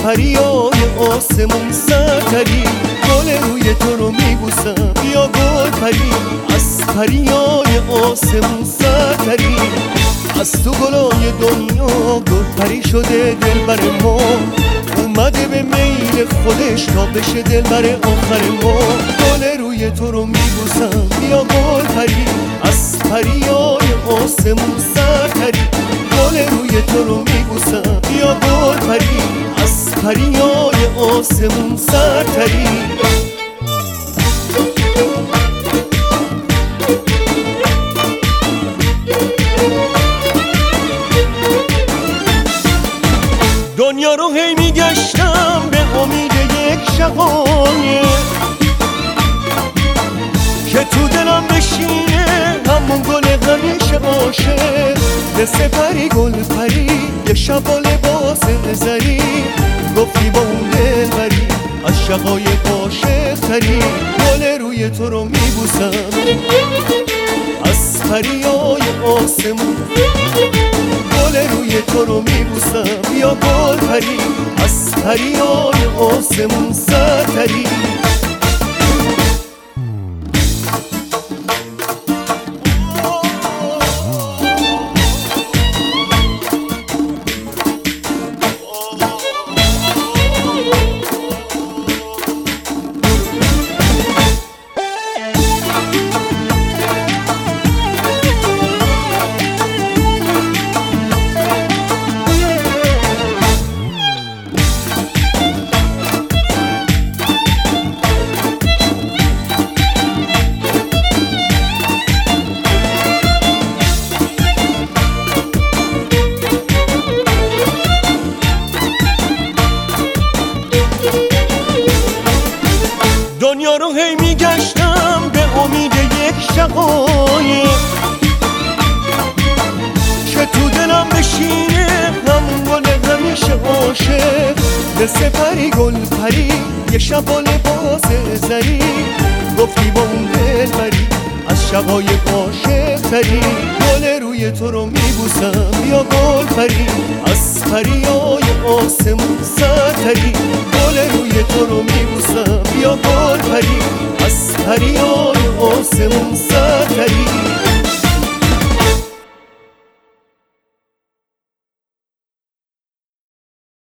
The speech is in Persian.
پریای آسمون سرتری، گل روی تو رو میبوسم بیا گل پری، از پریای آسمون سرتری. از تو گلای دنیا گل پری شده دلبر ما، اومده به میل خودش تا بشه دلبر آخر ما. گل روی تو رو میبوسم بیا گل پری، از پریای آسمون سرتری، گل روی تو رو میبوسم بیا گل پری، از پریای آسمون سرتری. دنیا رو هی میگشتم به امید یک شقایق که تو دلم بشینه همون گل همیشه عاشق. مثل پری گل پری یه شب با لباس زری، گفتی با اون دل بری از شقایق عاشق تری. گل روی تو رو میبوسم از پریای آسمون، گل روی تو رو میبوسم بیا گل پری، از پریای آسمون سرتری. دنیا رو هی میگشتم به امید یک شقایق که تو دلم بشینه همون گل همیشه عاشق. مثل پری گل پری یه شب با لباس زری، گفتی با اون دل بری از شقایق عاشق تری. گل روی تو رو میبوسم بیا گل پری، از پریای آسمون سرتری. گل روی تو رو میبوسم بیا گل پری، از پریای آسمون سرتری.